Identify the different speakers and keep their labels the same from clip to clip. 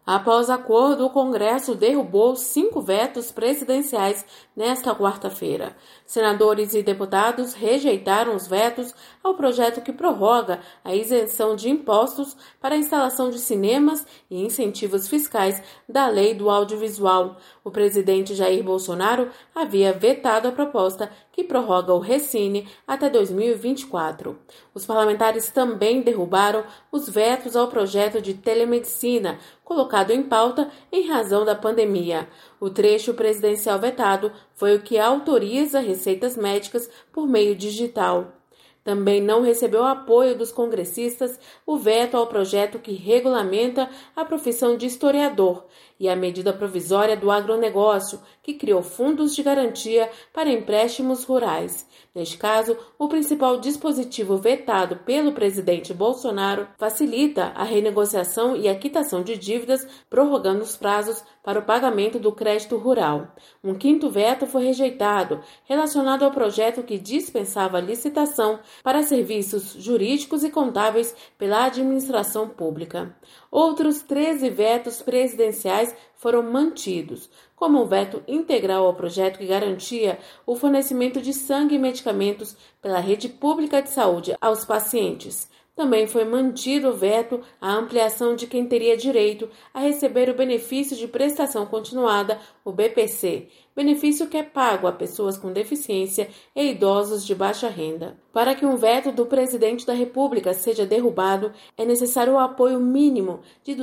Speaker 1: Após acordo, o Congresso derrubou 5 vetos presidenciais nesta quarta-feira. Senadores e deputados rejeitaram os vetos ao projeto que prorroga a isenção de impostos para a instalação de cinemas e incentivos fiscais da Lei do Audiovisual. O presidente Jair Bolsonaro havia vetado a proposta que prorroga o Recine até 2024. Os parlamentares também derrubaram os vetos ao projeto de telemedicina, colocado em pauta em razão da pandemia. O trecho presidencial vetado foi o que autoriza receitas médicas por meio digital. Também não recebeu apoio dos congressistas o veto ao projeto que regulamenta a profissão de historiador e a medida provisória do agronegócio, que criou fundos de garantia para empréstimos rurais. Neste caso, o principal dispositivo vetado pelo presidente Bolsonaro facilita a renegociação e a quitação de dívidas, prorrogando os prazos para o pagamento do crédito rural. Um quinto veto foi rejeitado, relacionado ao projeto que dispensava a licitação para serviços jurídicos e contábeis pela administração pública. Outros 13 vetos presidenciais foram mantidos, como o veto integral ao projeto que garantia o fornecimento de sangue e medicamentos pela rede pública de saúde aos pacientes. Também foi mantido o veto à ampliação de quem teria direito a receber o benefício de prestação continuada, o BPC, benefício que é pago a pessoas com deficiência e idosos de baixa renda. Para que um veto do presidente da República seja derrubado, é necessário o apoio mínimo de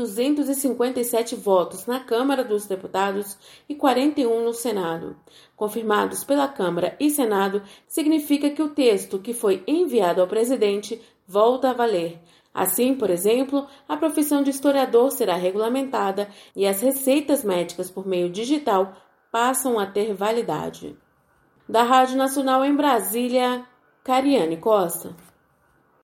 Speaker 1: 257 votos na Câmara dos Deputados e 41 no Senado. Confirmados pela Câmara e Senado, significa que o texto que foi enviado ao presidente volta a valer. Assim, por exemplo, a profissão de historiador será regulamentada e as receitas médicas por meio digital passam a ter validade. Da Rádio Nacional em Brasília, Cariane Costa.